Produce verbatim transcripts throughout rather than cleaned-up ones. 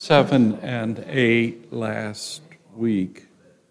seven and eight last week,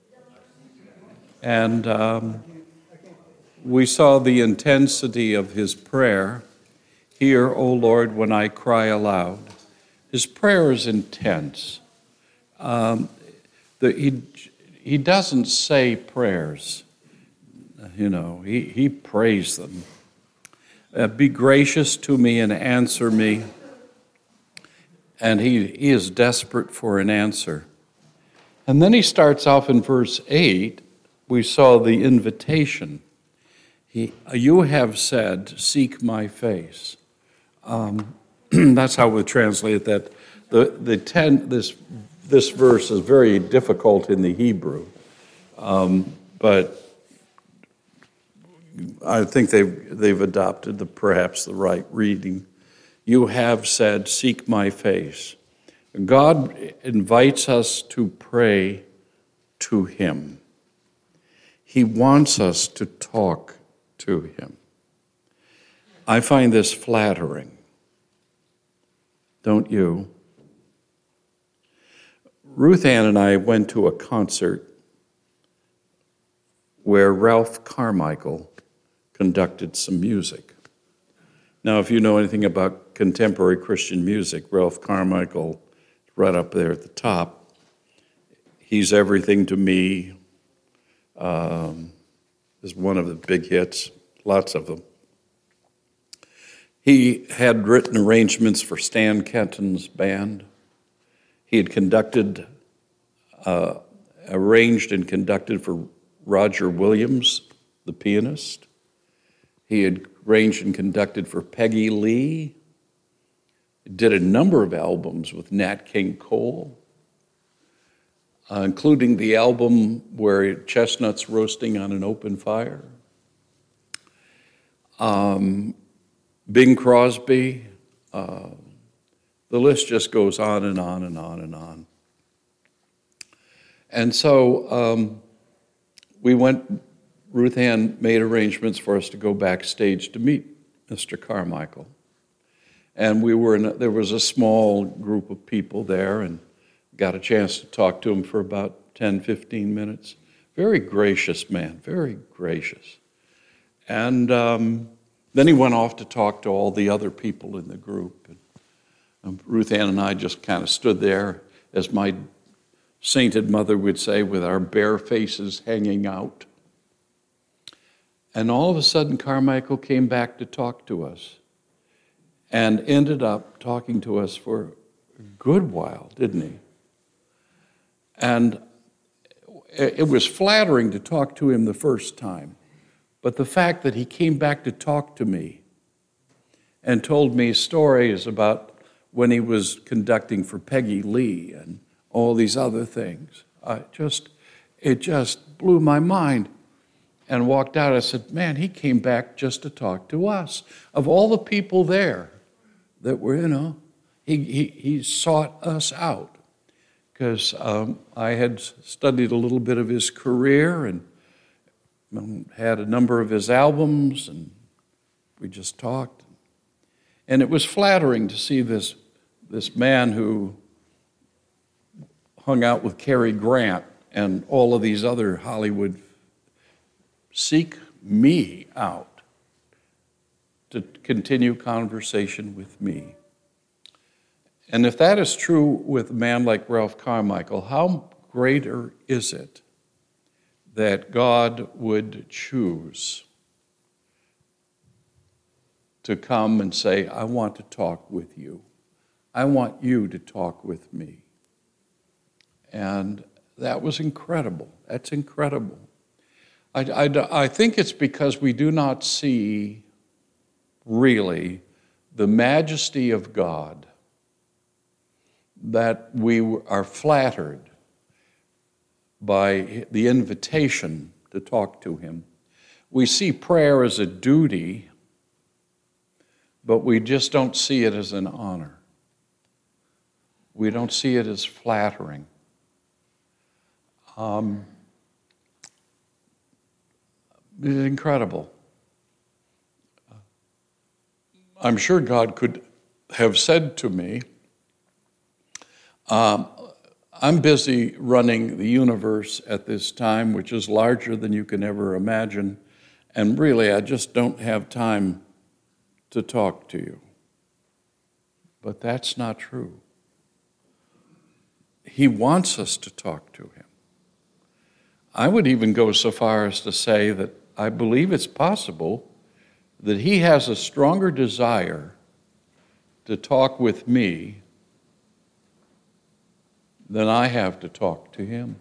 and um, we saw the intensity of his prayer. Hear, O Lord, when I cry aloud. His prayer is intense. Um, the, he, he doesn't say prayers, you know, he, he prays them. Uh, be gracious to me and answer me. And he, he is desperate for an answer. And then he starts off in verse eight. We saw the invitation. He, you have said, seek my face. Um, that's how we translate that. The the ten this this verse is very difficult in the Hebrew, um, but I think they've they've adopted the perhaps the right reading. You have said, seek my face. God invites us to pray to him. He wants us to talk to him. I find this flattering. Don't you? Ruth Ann and I went to a concert where Ralph Carmichael conducted some music. Now, if you know anything about contemporary Christian music, Ralph Carmichael, right up there at the top, He's Everything to Me, um, is one of the big hits, lots of them. He had written arrangements for Stan Kenton's band. He had conducted, uh, arranged and conducted for Roger Williams, the pianist. He had arranged and conducted for Peggy Lee. Did a number of albums with Nat King Cole, uh, including the album where chestnuts roasting on an open fire. Um, Bing Crosby. Uh, the list just goes on and on and on and on. And so um, we went. Ruth Ann made arrangements for us to go backstage to meet Mister Carmichael. And we were in a, there was a small group of people there and got a chance to talk to him for about ten, fifteen minutes. Very gracious man, very gracious. And um, then he went off to talk to all the other people in the group. And um, Ruth Ann and I just kind of stood there, as my sainted mother would say, with our bare faces hanging out. And all of a sudden, Carmichael came back to talk to us and ended up talking to us for a good while, didn't he? And it was flattering to talk to him the first time, but the fact that he came back to talk to me and told me stories about when he was conducting for Peggy Lee and all these other things, I just it just blew my mind. And walked out, I said, man, he came back just to talk to us. Of all the people there that were, you know, he, he, he sought us out. Because um, I had studied a little bit of his career and um, had a number of his albums, and we just talked. And it was flattering to see this, this man who hung out with Cary Grant and all of these other Hollywood seek me out to continue conversation with me. And if that is true with a man like Ralph Carmichael, how greater is it that God would choose to come and say, I want to talk with you. I want you to talk with me. And that was incredible. That's incredible. I, I, I think it's because we do not see really the majesty of God that we are flattered by the invitation to talk to him. We see prayer as a duty, but we just don't see it as an honor. We don't see it as flattering. Um, It's incredible. I'm sure God could have said to me, Um, I'm busy running the universe at this time, which is larger than you can ever imagine, and really I just don't have time to talk to you. But that's not true. He wants us to talk to him. I would even go so far as to say that I believe it's possible that he has a stronger desire to talk with me than I have to talk to him.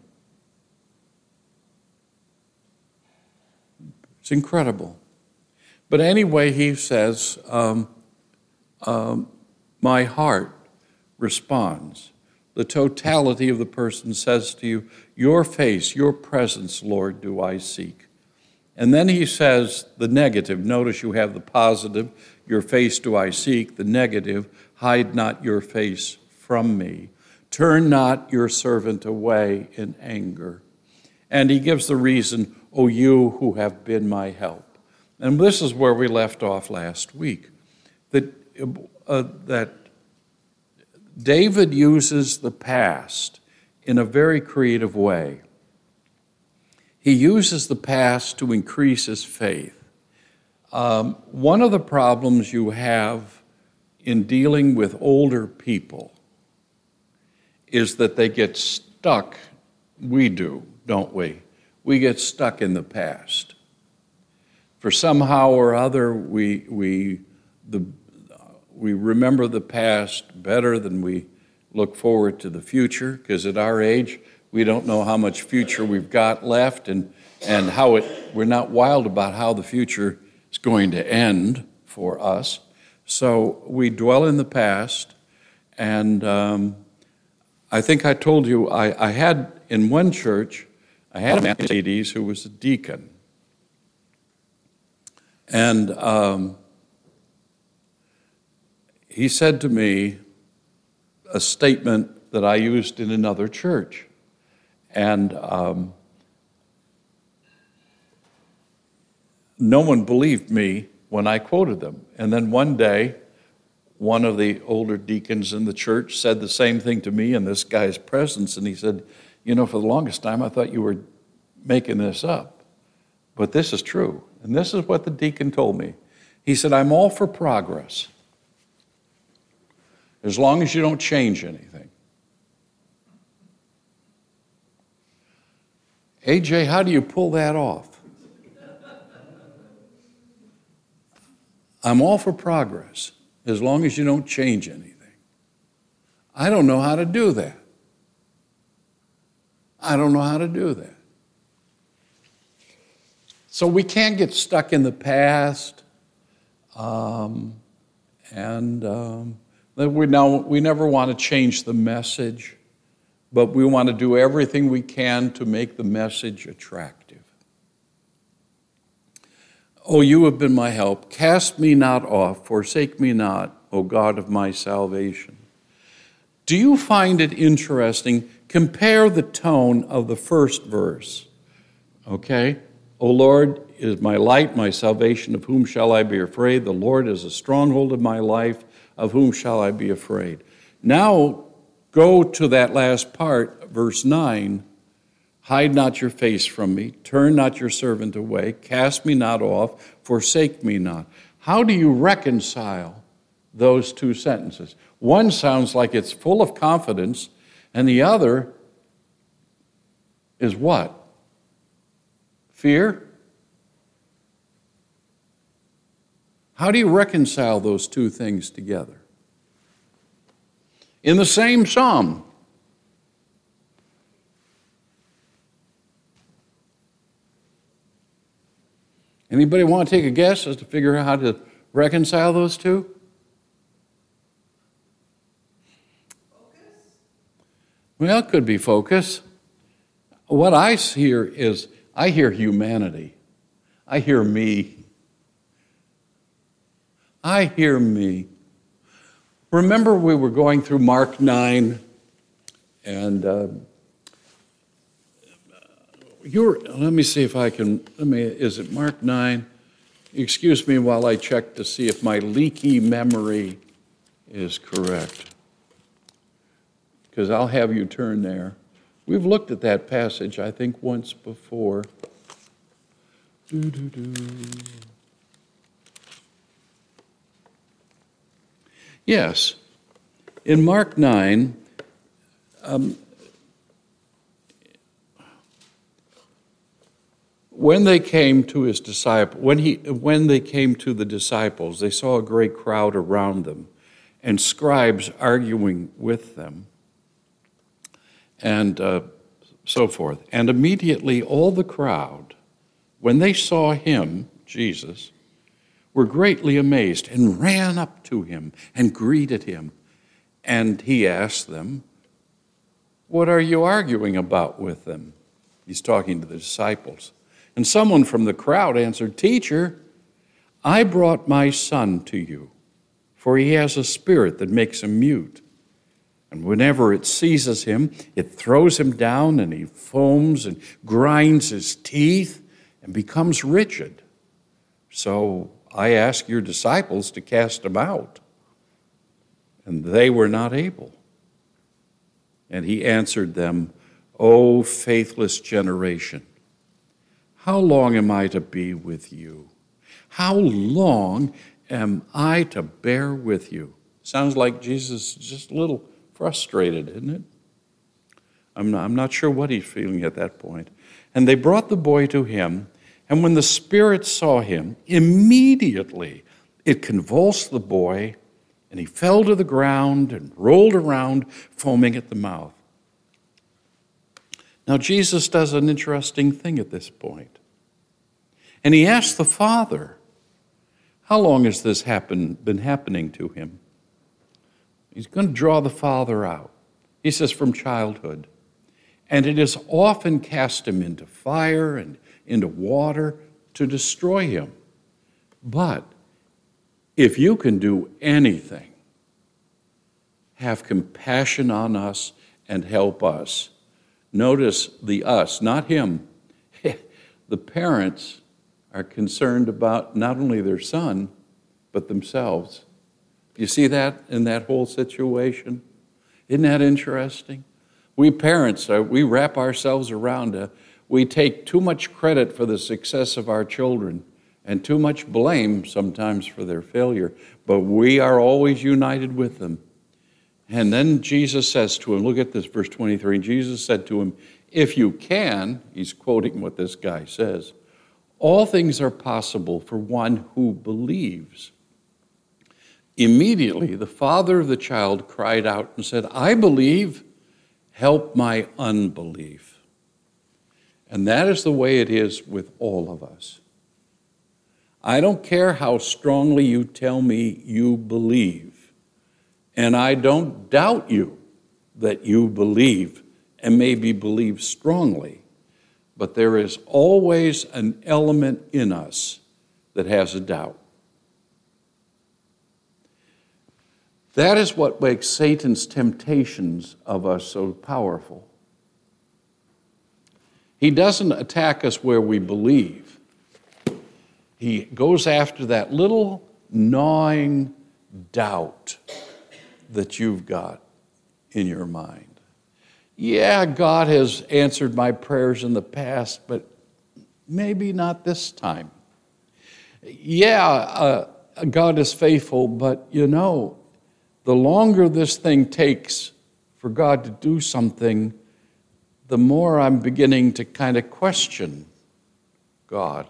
It's incredible. But anyway, he says, um, um, my heart responds. The totality of the person says to you, your face, your presence, Lord, do I seek. And then he says the negative. Notice you have the positive, your face do I seek. The negative, hide not your face from me. Turn not your servant away in anger. And he gives the reason, O you who have been my help. And this is where we left off last week, that, uh, that David uses the past in a very creative way. He uses the past to increase his faith. Um, one of the problems you have in dealing with older people is that they get stuck. We do, don't we? We get stuck in the past. For somehow or other, we we the we remember the past better than we look forward to the future, because at our age, we don't know how much future we've got left, and and how it. We're not wild about how the future is going to end for us. So we dwell in the past, and um, I think I told you I, I had in one church, I had a man in his eighties who was a deacon. And um, he said to me a statement that I used in another church. And um, no one believed me when I quoted them. And then one day, one of the older deacons in the church said the same thing to me in this guy's presence. And he said, you know, for the longest time, I thought you were making this up. But this is true. And this is what the deacon told me. He said, I'm all for progress, as long as you don't change anything. A J, how do you pull that off? I'm all for progress, as long as you don't change anything. I don't know how to do that. I don't know how to do that. So we can't get stuck in the past, um, and um, we, now, we never want to change the message, but we want to do everything we can to make the message attractive. Oh, you have been my help. Cast me not off, forsake me not, O God of my salvation. Do you find it interesting? Compare the tone of the first verse, okay? O Lord is my light, my salvation, of whom shall I be afraid? The Lord is a stronghold of my life, of whom shall I be afraid? Now go to that last part, verse nine. Hide not your face from me, turn not your servant away, cast me not off, forsake me not. How do you reconcile those two sentences? One sounds like it's full of confidence, and the other is what? Fear? How do you reconcile those two things together? In the same psalm. Anybody want to take a guess as to figure out how to reconcile those two? Focus? Well, it could be focus. What I hear is, I hear humanity. I hear me. I hear me. Remember we were going through Mark nine, and uh, you're, let me see if I can, let me, is it Mark nine? Excuse me while I check to see if my leaky memory is correct. because I'll have you turn there. We've looked at that passage, I think, once before. Doo-doo-doo. Yes. In Mark nine, um, when they came to his disciples, when he, when they came to the disciples, they saw a great crowd around them, and scribes arguing with them, and uh, so forth. And immediately all the crowd, when they saw him, Jesus, were greatly amazed and ran up to him and greeted him. And he asked them, "What are you arguing about with them?" He's talking to the disciples. And someone from the crowd answered, "Teacher, I brought my son to you, for he has a spirit that makes him mute. And whenever it seizes him, it throws him down, and he foams and grinds his teeth and becomes rigid. So I asked your disciples to cast him out, and they were not able." And he answered them, "O faithless generation, how long am I to be with you? How long am I to bear with you?" Sounds like Jesus is just a little frustrated, isn't it? I'm not, I'm not sure what he's feeling at that point. And they brought the boy to him, and when the spirit saw him, immediately it convulsed the boy, and he fell to the ground and rolled around, foaming at the mouth. Now, Jesus does an interesting thing at this point. And he asks the father, how long has this happen, been happening to him? He's going to draw the father out. He says, from childhood. And it has often cast him into fire and into water to destroy him. But if you can do anything, have compassion on us and help us. Notice the us, not him. The parents are concerned about not only their son, but themselves. You see that in that whole situation? Isn't that interesting? We parents, uh, we wrap ourselves around, uh, we take too much credit for the success of our children and too much blame sometimes for their failure, but we are always united with them. And then Jesus says to him, look at this, verse twenty-three, Jesus said to him, "If you can," he's quoting what this guy says, "all things are possible for one who believes." Immediately, the father of the child cried out and said, "I believe, help my unbelief." And that is the way it is with all of us. I don't care how strongly you tell me you believe, and I don't doubt you that you believe and maybe believe strongly, but there is always an element in us that has a doubt. That is what makes Satan's temptations of us so powerful. He doesn't attack us where we believe. He goes after that little gnawing doubt that you've got in your mind. Yeah, God has answered my prayers in the past, but maybe not this time. Yeah, uh, God is faithful, but you know, the longer this thing takes for God to do something, the more I'm beginning to kind of question God.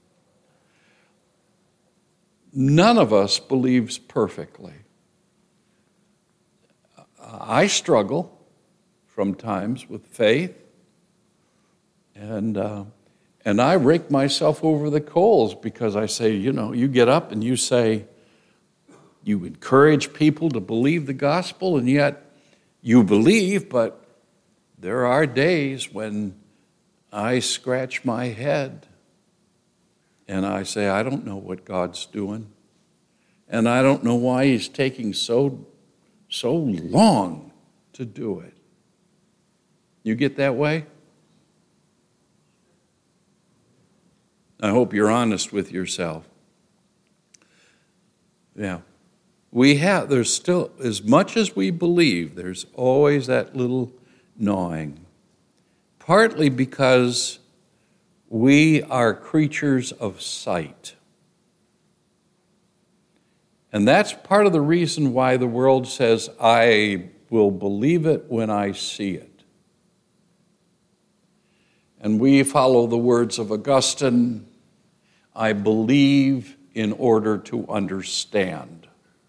None of us believes perfectly. I struggle from times with faith, and uh, and I rake myself over the coals because I say, you know, you get up and you say, you encourage people to believe the gospel, and yet you believe, but there are days when I scratch my head and I say, I don't know what God's doing, and I don't know why he's taking so, so long to do it. You get that way? I hope you're honest with yourself. Yeah. We have, there's still, as much as we believe, there's always that little gnawing. Partly because we are creatures of sight. And that's part of the reason why the world says, I will believe it when I see it. And we follow the words of Augustine, I believe in order to understand.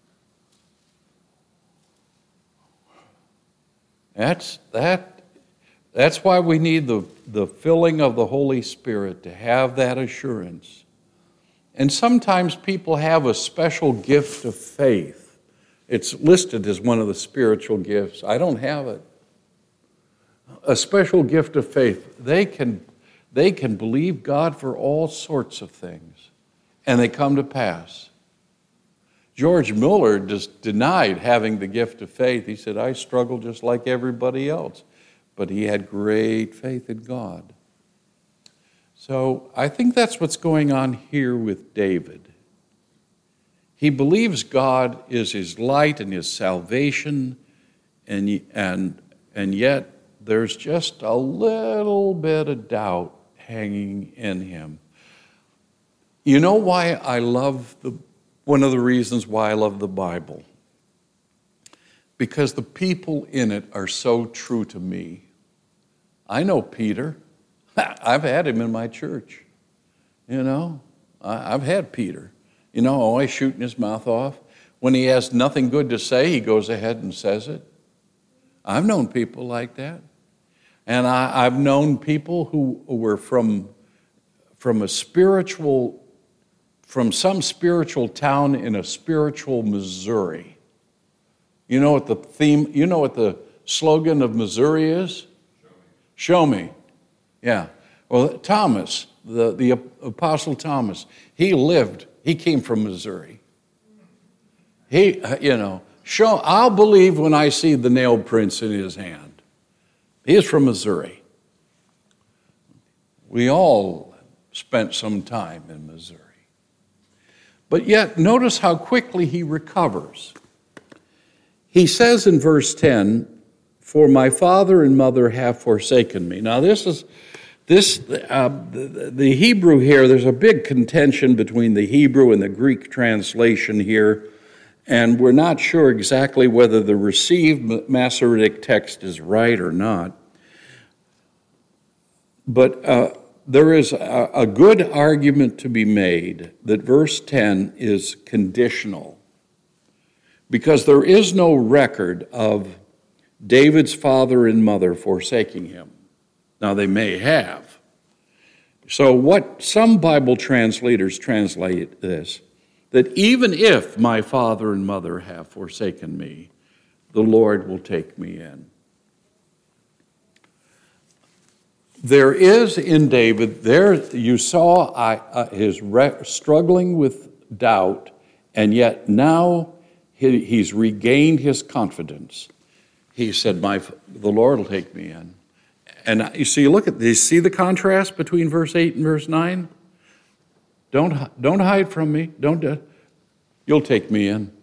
That's, that, that's why we need the, the filling of the Holy Spirit, to have that assurance. And sometimes people have a special gift of faith. It's listed as one of the spiritual gifts. I don't have it. A special gift of faith. They can, they can believe God for all sorts of things, and they come to pass. George Mueller just denied having the gift of faith. He said, I struggle just like everybody else. But he had great faith in God. So I think that's what's going on here with David. He believes God is his light and his salvation, and, and, and yet there's just a little bit of doubt hanging in him. You know why I love the, one of the reasons why I love the Bible? Because the people in it are so true to me. I know Peter. I've had him in my church. You know, I've had Peter. You know, always shooting his mouth off. When he has nothing good to say, he goes ahead and says it. I've known people like that. And I, I've known people who were from, from a spiritual, from some spiritual town in a spiritual Missouri. You know what the theme, you know what the slogan of Missouri is? Show me. Show me. Yeah. Well, Thomas, the, the Apostle Thomas, he lived, he came from Missouri. He, you know, show, I'll believe when I see the nail prints in his hand. He is from Missouri. We all spent some time in Missouri. But yet, notice how quickly he recovers. He says in verse ten, for my father and mother have forsaken me. Now this is, this uh, the, the Hebrew here, there's a big contention between the Hebrew and the Greek translation here, and we're not sure exactly whether the received Masoretic text is right or not. But uh, there is a, a good argument to be made that verse ten is conditional, because there is no record of David's father and mother forsaking him. Now, they may have. So what some Bible translators translate this, that even if my father and mother have forsaken me, the Lord will take me in. There is in David, there you saw I, uh, his re- struggling with doubt, and yet now he, he's regained his confidence. He said, "My, the Lord will take me in." And you see, look at this. You see the contrast between verse eight and verse nine? Don't, don't hide from me. Don't, uh, you'll take me in.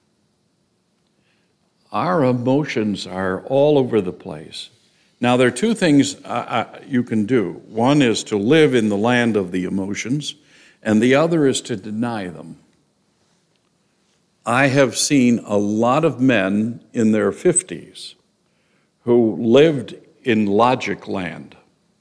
Our emotions are all over the place. Now, there are two things uh, uh, you can do. One is to live in the land of the emotions, and the other is to deny them. I have seen a lot of men in their fifties who lived in logic land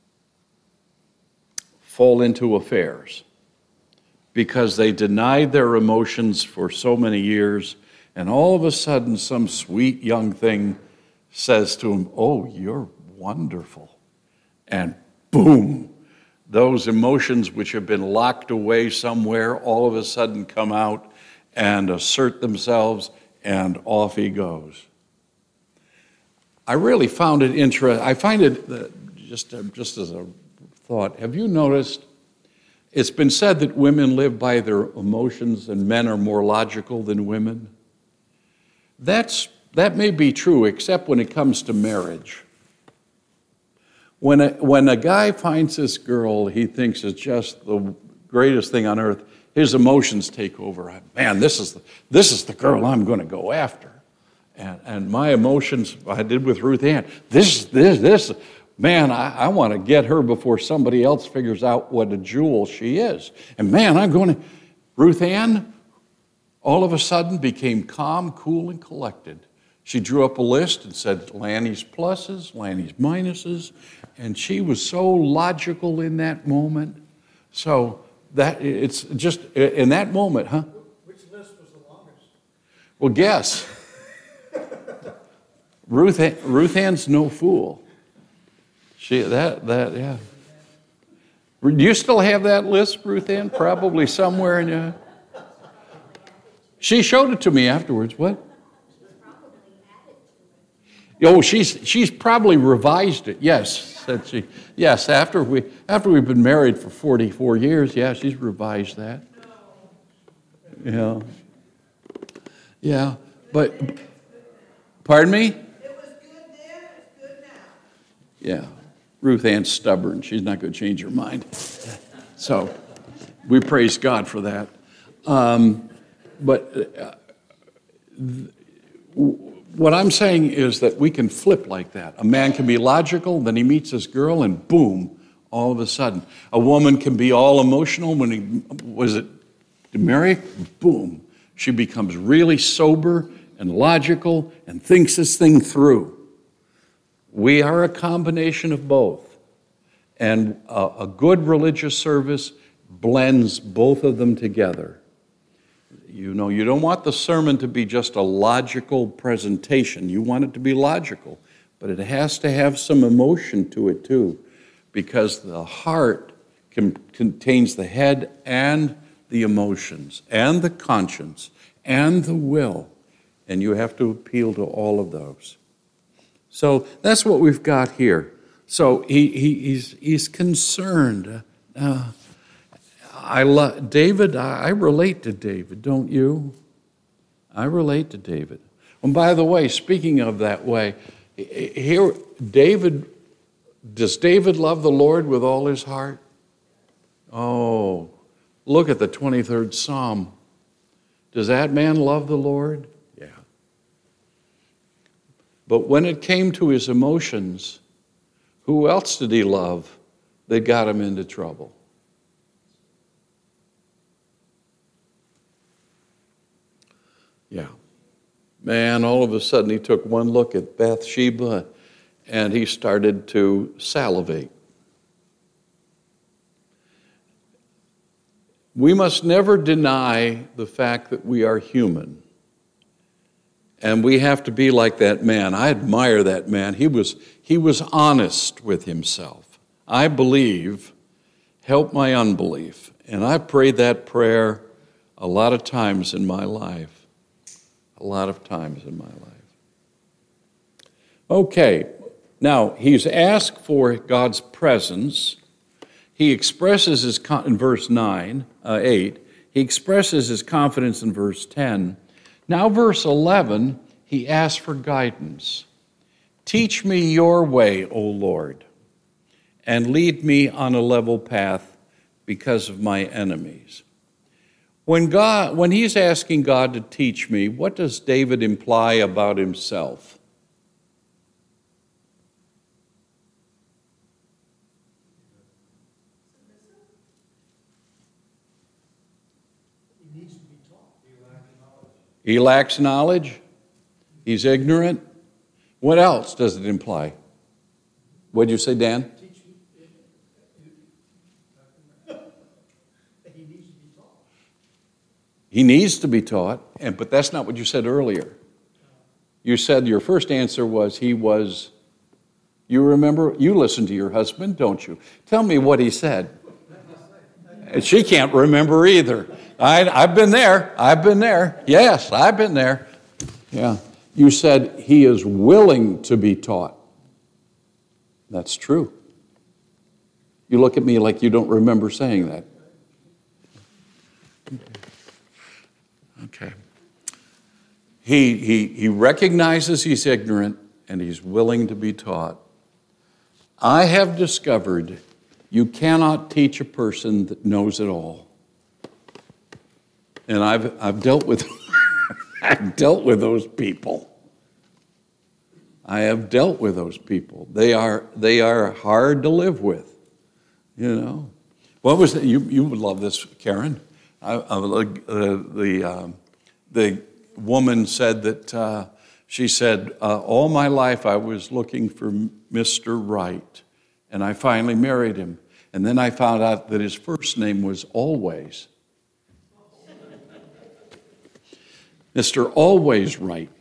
fall into affairs because they denied their emotions for so many years, and all of a sudden some sweet young thing says to them, "Oh, you're wonderful." And boom, those emotions which have been locked away somewhere all of a sudden come out and assert themselves, and off he goes. I really found it interesting. I find it, uh, just, uh, just as a thought, have you noticed, it's been said that women live by their emotions and men are more logical than women? That's, that may be true, except when it comes to marriage. When a, when a guy finds this girl he thinks is just the greatest thing on earth, his emotions take over. I, man, this is the, this is the girl I'm going to go after. And, and my emotions, I did with Ruth Ann. This, this, this, man, I, I want to get her before somebody else figures out what a jewel she is. And man, I'm going to, Ruth Ann, all of a sudden became calm, cool, and collected. She drew up a list and said Lanny's pluses, Lanny's minuses, and she was so logical in that moment. So that it's just in that moment, huh? Which list was the longest? Well, guess. Ruth Ruth Ann's no fool. She that that yeah. Do you still have that list, Ruth Ann? Probably somewhere in your. She showed it to me afterwards. What? Oh, she's she's probably revised it. Yes, said she. Yes, after we after we've been married for forty-four years, yeah, she's revised that. Yeah. Yeah, but pardon me? It was good then, it's good now. Yeah. Ruth Ann's stubborn. She's not going to change her mind. So we praise God for that. Um, but uh, th- what I'm saying is that we can flip like that. A man can be logical, then he meets this girl, and boom, all of a sudden. A woman can be all emotional when he, was it to marry? Boom. She becomes really sober and logical and thinks this thing through. We are a combination of both. And a, a good religious service blends both of them together. You know, you don't want the sermon to be just a logical presentation. You want it to be logical, but it has to have some emotion to it too, because the heart can, contains the head and the emotions and the conscience and the will, and you have to appeal to all of those. So that's what we've got here. So he, he he's he's concerned. Uh, I love David. I, I relate to David, don't you? I relate to David. And by the way, speaking of that way, here David. Does David love the Lord with all his heart? Oh, look at the twenty-third Psalm. Does that man love the Lord? Yeah. But when it came to his emotions, who else did he love that got him into trouble? Yeah. Man, all of a sudden he took one look at Bathsheba and he started to salivate. We must never deny the fact that we are human. And we have to be like that man. I admire that man. He was, he was honest with himself. I believe, help my unbelief. And I prayed that prayer a lot of times in my life. A lot of times in my life. Okay, now he's asked for God's presence. He expresses his, in verse nine, uh, eight, he expresses his confidence in verse ten. Now verse eleven, he asks for guidance. Teach me your way, O Lord, and lead me on a level path because of my enemies. When God, when he's asking God to teach me, what does David imply about himself? He needs to be taught. He lacks knowledge. He lacks knowledge. He's ignorant. What else does it imply? What did you say, Dan? Teach me. He needs to be taught. He needs to be taught, and but that's not what you said earlier. You said your first answer was he was, you remember, you listen to your husband, don't you? Tell me what he said. And she can't remember either. I, I've been there. I've been there. Yes, I've been there. Yeah. You said he is willing to be taught. That's true. You look at me like you don't remember saying that. Okay. He, he, he recognizes he's ignorant and he's willing to be taught. I have discovered you cannot teach a person that knows it all. And I've, I've dealt with I've dealt with those people. I have dealt with those people. They are they are hard to live with, you know. What was it? You you would love this, Karen. I, I, uh, the um, the woman said that uh, she said uh, all my life I was looking for Mister Right, and I finally married him, and then I found out that his first name was Always. Mister Always Right.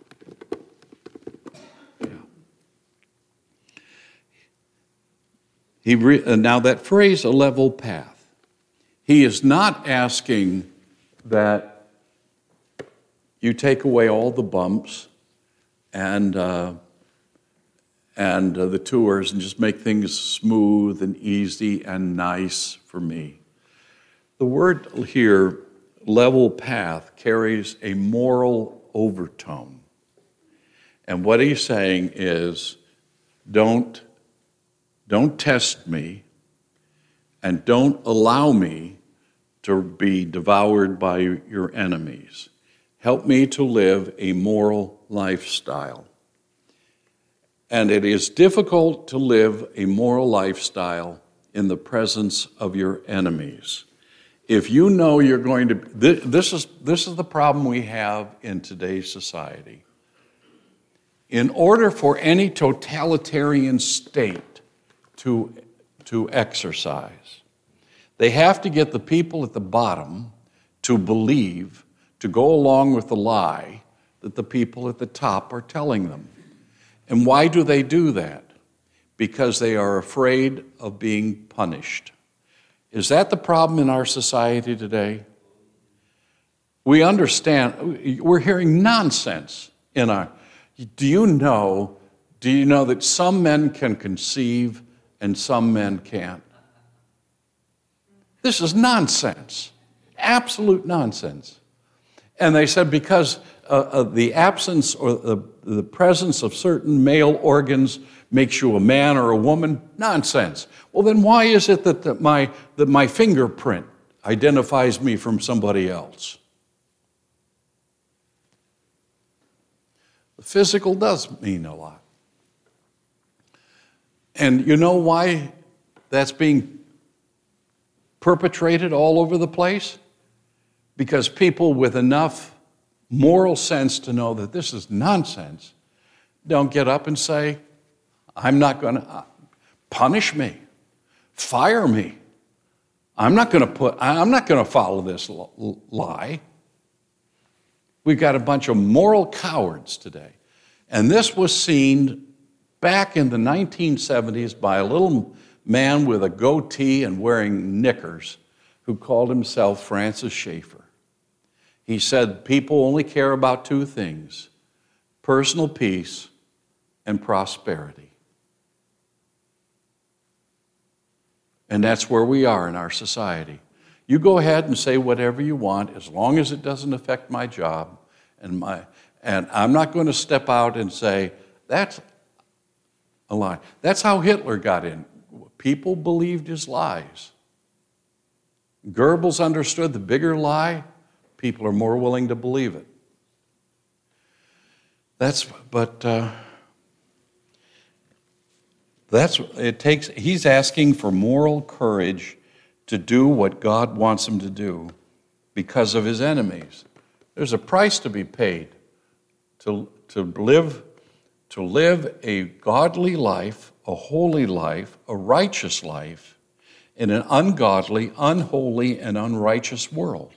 He re, uh, now that phrase, a level path, he is not asking that you take away all the bumps and uh, and uh, the tours and just make things smooth and easy and nice for me. The word here, level path, carries a moral overtone. And what he's saying is, don't Don't test me, and don't allow me to be devoured by your enemies. Help me to live a moral lifestyle. And it is difficult to live a moral lifestyle in the presence of your enemies. If you know you're going to, this is, this is the problem we have in today's society. In order for any totalitarian state To, to exercise, they have to get the people at the bottom to believe, to go along with the lie that the people at the top are telling them. And why do they do that? Because they are afraid of being punished. Is that the problem in our society today? We understand, we're hearing nonsense in our, do you know, do you know that some men can conceive and some men can't? This is nonsense, absolute nonsense. And they said because uh, uh, the absence or the, the presence of certain male organs makes you a man or a woman. Nonsense. Well, then why is it that, that, my, that my fingerprint identifies me from somebody else? The physical does mean a lot. And you know why that's being perpetrated all over the place? Because people with enough moral sense to know that this is nonsense don't get up and say, I'm not going to punish me, fire me. I'm not going to put, I'm not going to follow this lie. We've got a bunch of moral cowards today. And this was seen back in the nineteen seventies by a little man with a goatee and wearing knickers who called himself Francis Schaeffer. He said people only care about two things, personal peace and prosperity. And that's where we are in our society. You go ahead and say whatever you want as long as it doesn't affect my job and my and I'm not going to step out and say that's a lie. That's how Hitler got in. People believed his lies. Goebbels understood the bigger lie, people are more willing to believe it. That's, but uh, that's, it takes, he's asking for moral courage to do what God wants him to do because of his enemies. There's a price to be paid to, to live to live a godly life, a holy life, a righteous life in an ungodly, unholy, and unrighteous world.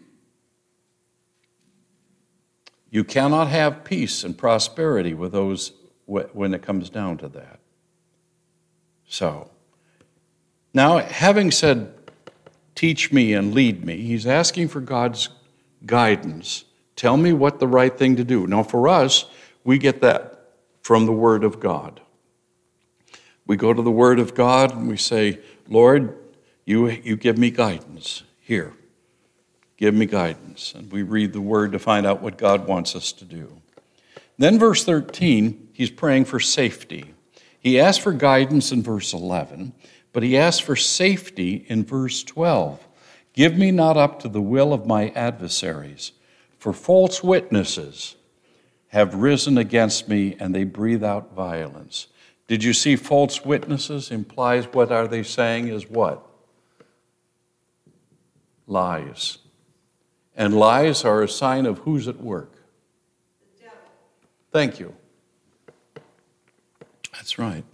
You cannot have peace and prosperity with those when it comes down to that. So, now having said, teach me and lead me, he's asking for God's guidance. Tell me what the right thing to do. Now for us, we get that from the Word of God. We go to the Word of God and we say, Lord, you, you give me guidance here. Give me guidance. And we read the Word to find out what God wants us to do. Then verse thirteen, he's praying for safety. He asked for guidance in verse eleven, but he asked for safety in verse twelve. Give me not up to the will of my adversaries, for false witnesses have risen against me, and they breathe out violence. Did you see false witnesses implies what are they saying is what? Lies. And lies are a sign of who's at work. The devil. Thank you. That's right.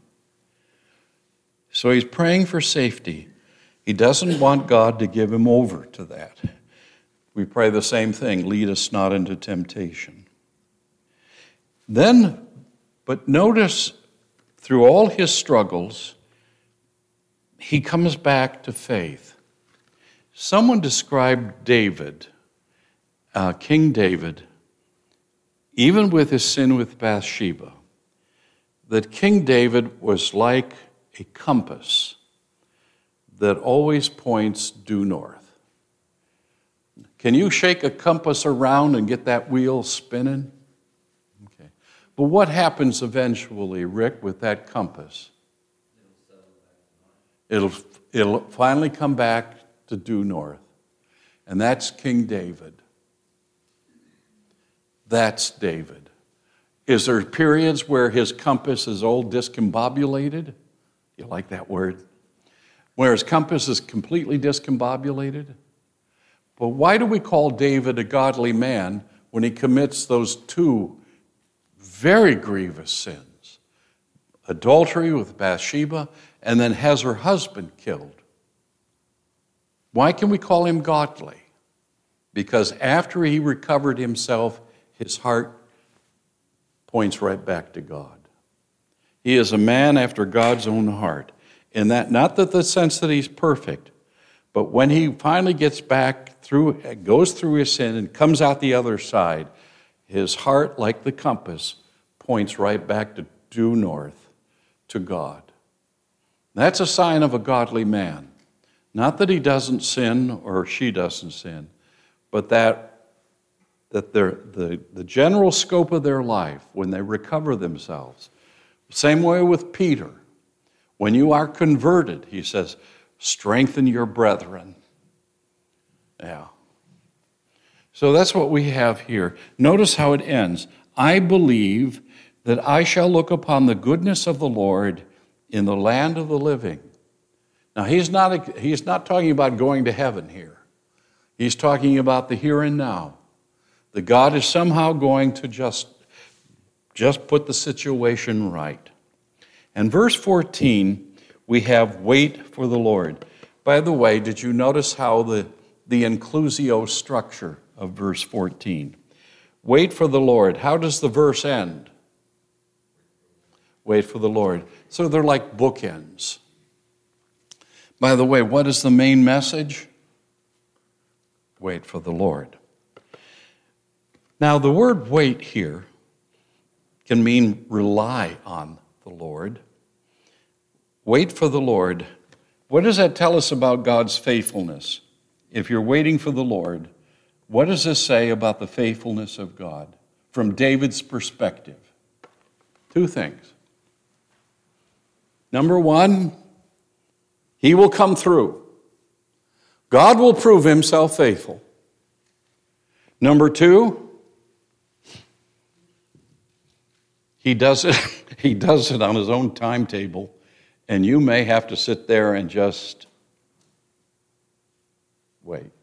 So he's praying for safety. He doesn't want God to give him over to that. We pray the same thing, lead us not into temptation. Then, but notice, through all his struggles, he comes back to faith. Someone described David, uh, King David, even with his sin with Bathsheba, that King David was like a compass that always points due north. Can you shake a compass around and get that wheel spinning? Okay. But what happens eventually, Rick, with that compass? It'll, it'll finally come back to due north. And that's King David. That's David. Is there periods where his compass is all discombobulated? You like that word? Where his compass is completely discombobulated? But why do we call David a godly man when he commits those two very grievous sins? Adultery with Bathsheba, and then has her husband killed. Why can we call him godly? Because after he recovered himself, his heart points right back to God. He is a man after God's own heart. In that, not that the sense that he's perfect, but when he finally gets back through, goes through his sin and comes out the other side, his heart, like the compass, points right back to due north, to God. That's a sign of a godly man. Not that he doesn't sin or she doesn't sin, but that, that the, the general scope of their life, when they recover themselves, same way with Peter. When you are converted, he says, strengthen your brethren. Yeah. So that's what we have here. Notice how it ends. I believe that I shall look upon the goodness of the Lord in the land of the living. Now, he's not, he's not talking about going to heaven here. He's talking about the here and now. That God is somehow going to just, just put the situation right. And verse fourteen, we have wait for the Lord. By the way, did you notice how the, the inclusio structure of verse fourteen? Wait for the Lord. How does the verse end? Wait for the Lord. So they're like bookends. By the way, what is the main message? Wait for the Lord. Now, the word wait here can mean rely on the Lord. Wait for the Lord. What does that tell us about God's faithfulness? If you're waiting for the Lord, what does this say about the faithfulness of God from David's perspective? Two things. Number one, he will come through. God will prove himself faithful. Number two, he does it, he does it on his own timetable, and you may have to sit there and just wait.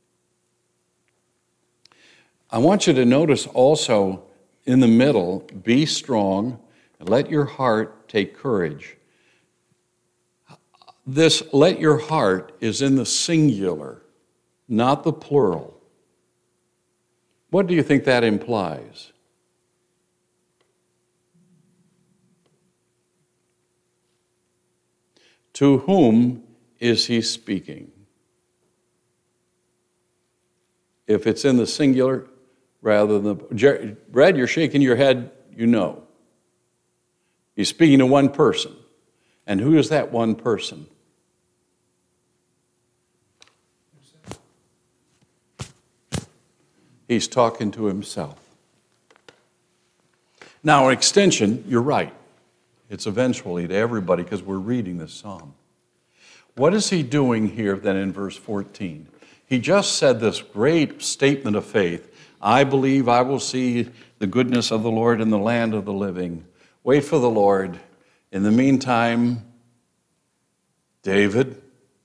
I want you to notice also in the middle, be strong and let your heart take courage. This let your heart is in the singular, not the plural. What do you think that implies? To whom is he speaking? If it's in the singular rather than the... Brad, you're shaking your head, you know. He's speaking to one person. And who is that one person? He's talking to himself. Now, extension, you're right. It's eventually to everybody because we're reading this psalm. What is he doing here then in verse fourteen? He just said this great statement of faith. I believe I will see the goodness of the Lord in the land of the living. Wait for the Lord. In the meantime, David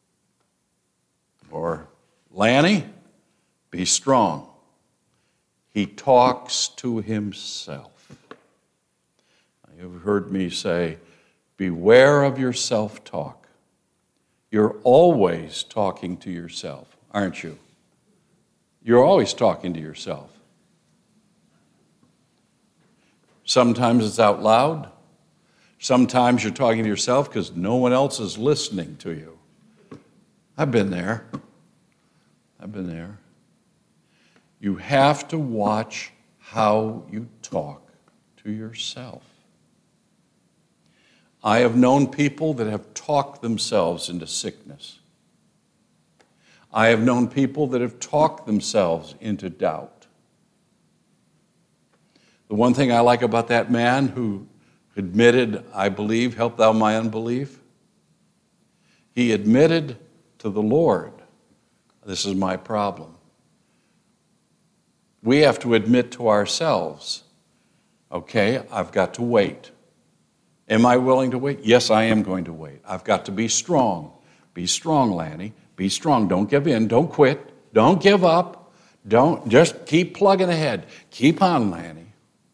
or Lanny, be strong. He talks to himself. You've heard me say, beware of your self-talk. You're always talking to yourself, aren't you? You're always talking to yourself. Sometimes it's out loud. Sometimes you're talking to yourself because no one else is listening to you. I've been there. I've been there. You have to watch how you talk to yourself. I have known people that have talked themselves into sickness. I have known people that have talked themselves into doubt. The one thing I like about that man who admitted, I believe, help thou my unbelief, he admitted to the Lord, this is my problem. We have to admit to ourselves, okay, I've got to wait. Am I willing to wait? Yes, I am going to wait. I've got to be strong. Be strong, Lanny. Be strong. Don't give in. Don't quit. Don't give up. Don't, just keep plugging ahead. Keep on, Lanny.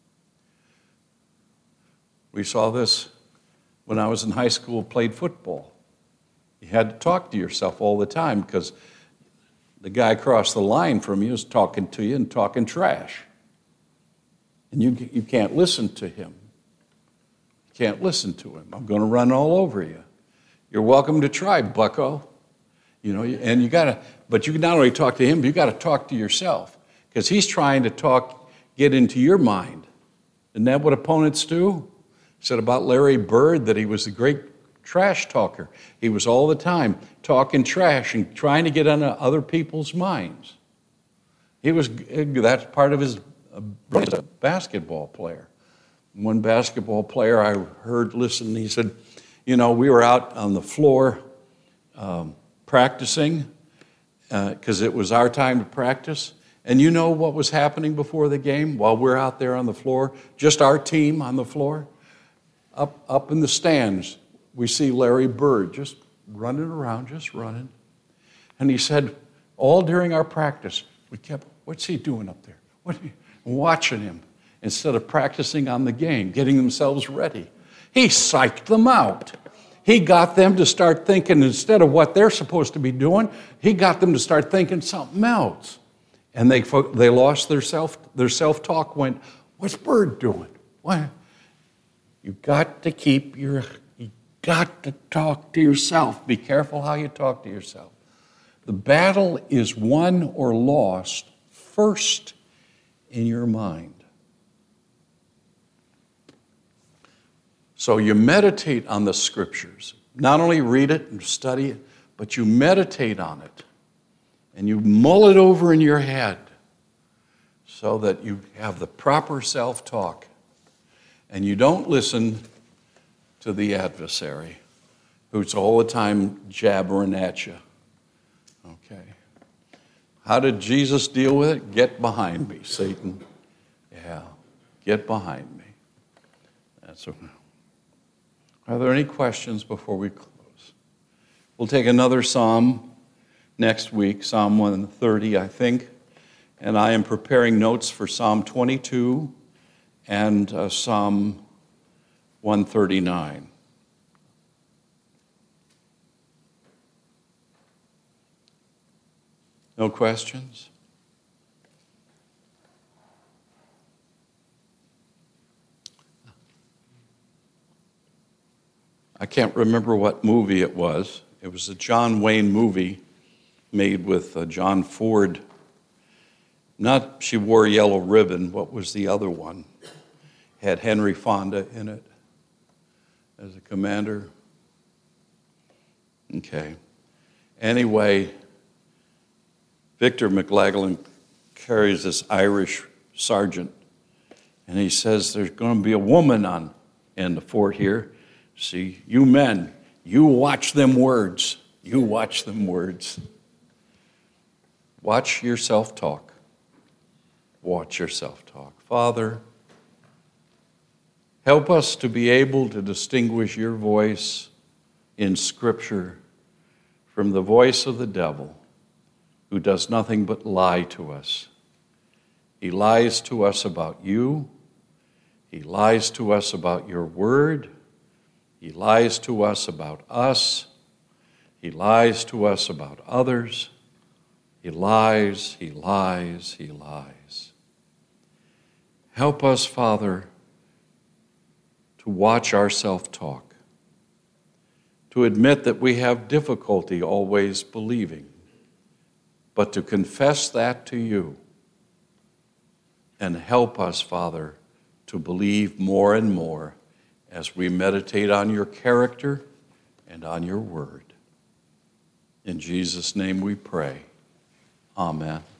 We saw this when I was in high school, played football. You had to talk to yourself all the time because the guy across the line from you is talking to you and talking trash. And you, you can't listen to him. You can't listen to him. I'm going to run all over you. You're welcome to try, bucko. You know, and you got to, but you can not only talk to him, but you got to talk to yourself because he's trying to talk, get into your mind. Isn't that what opponents do? Said about Larry Bird that he was a great trash talker. He was all the time talking trash and trying to get into other people's minds. He was, that's part of his, he's a basketball player. One basketball player I heard listen, he said, you know, we were out on the floor um, practicing because uh, it was our time to practice. And you know what was happening before the game while we're out there on the floor? Just our team on the floor. Up, up in the stands, we see Larry Bird just running around, just running. And he said, all during our practice, we kept, what's he doing up there? What are you, watching him instead of practicing on the game, getting themselves ready. He psyched them out. He got them to start thinking, instead of what they're supposed to be doing, he got them to start thinking something else. And they they lost their self, their self-talk went, what's Bird doing? What? You got to keep your, you got to talk to yourself. Be careful how you talk to yourself. The battle is won or lost first in your mind. So you meditate on the scriptures. Not only read it and study it, but you meditate on it. And you mull it over in your head so that you have the proper self-talk. And you don't listen to the adversary who's all the time jabbering at you. Okay. How did Jesus deal with it? Get behind me, Satan. Yeah, get behind me. That's what. Are there any questions before we close? We'll take another psalm next week, Psalm one thirty, I think. And I am preparing notes for Psalm twenty-two and uh, Psalm one thirty-nine. No questions? I can't remember what movie it was. It was a John Wayne movie made with uh, John Ford. Not She Wore a Yellow Ribbon. What was the other one? Had Henry Fonda in it as a commander. Okay. Anyway, Victor McLaglen carries this Irish sergeant, and he says there's going to be a woman on in the fort here. See, you men, you watch them words. You watch them words. Watch yourself talk. Watch yourself talk. Father, help us to be able to distinguish your voice in Scripture from the voice of the devil, who does nothing but lie to us. He lies to us about you. He lies to us about your word. He lies to us about us. He lies to us about others. He lies, he lies, he lies. Help us, Father, to watch our self-talk, to admit that we have difficulty always believing, but to confess that to you. And help us, Father, to believe more and more as we meditate on your character and on your word. In Jesus' name we pray. Amen.